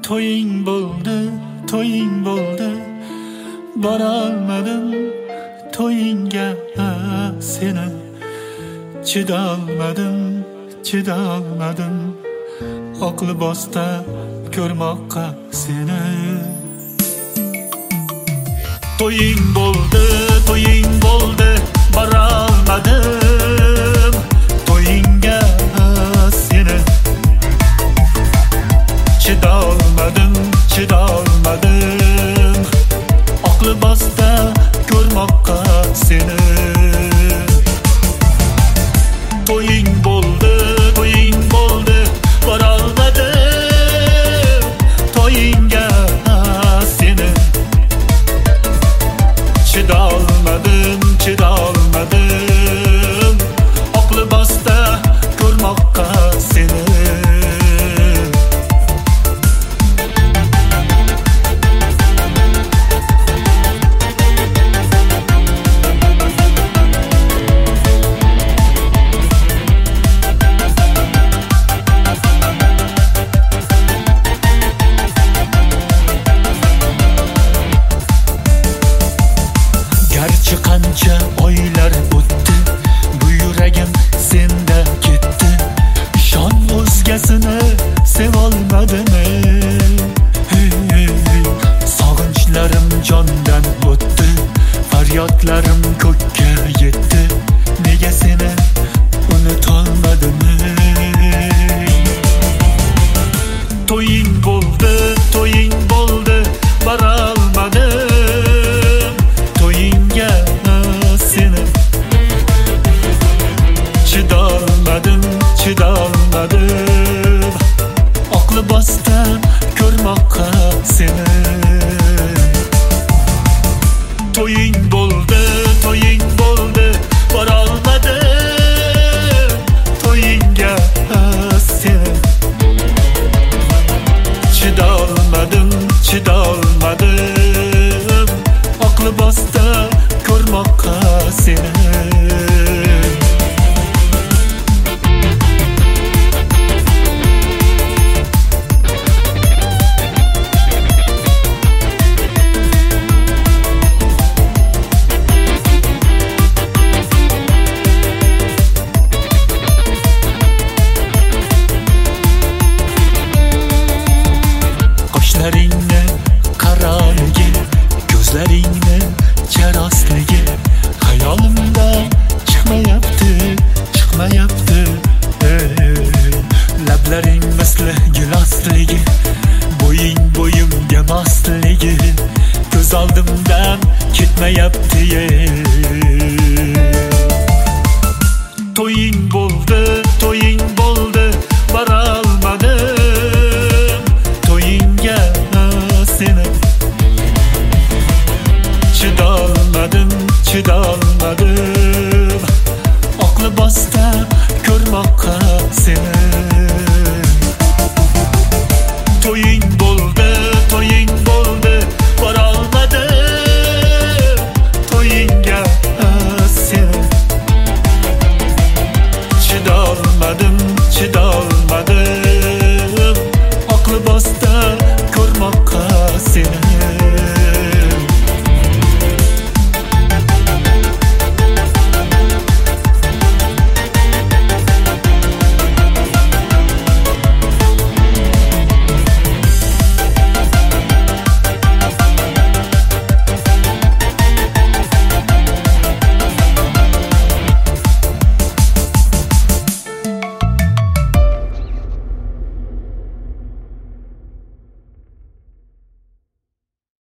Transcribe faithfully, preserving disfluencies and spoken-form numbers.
To'ying bo'ldi, to'ying bo'ldi, borolmadim to'yingga seni. Chidolmadim, chidolmadim oq libosda ko'rmoqqa seni. To'ying bo'ldi, to'ying bo'ldi, borolmadim to'yingga seni. Chidolmadim, chidolmadim oq libosda ko'rmoqqa seni. To'ying bo'ldi, to'ying bo'ldi, borolmadim to'yingga seni. Chidolmadim, chidolmadim oq libosda ko'rmoqqa seni. Garchi qancha oylar o'tdi, bu yuragim senda ketdi. Ishon, o'zgasini sevolmadimi? Hey, hey, sog'inchlarim jondan o'tdi, faryodlarim ko'kka yetdi. Nega seni unutolmadim? To'ying bo'ldi, to'ying bo'ldi, borolmadim to'yingga seni. Chidolmadim, chidolmadim oq libosda ko'rmoqqa seni. To'ying bo'ldi, to'ying bo'ldi, borolmadim to'yingga seni. Chidolmadim, chidolmadim oq libosda ko'rmoqqa seni. Qoshlaringni qaraligi, ko'zlaringni charostligi xayolimda chiqmayapti, chiqmayapti. Lablaring misli gilosligi, bo'ying bo'yimga mosligi ko'z oldimdan ketmayapti.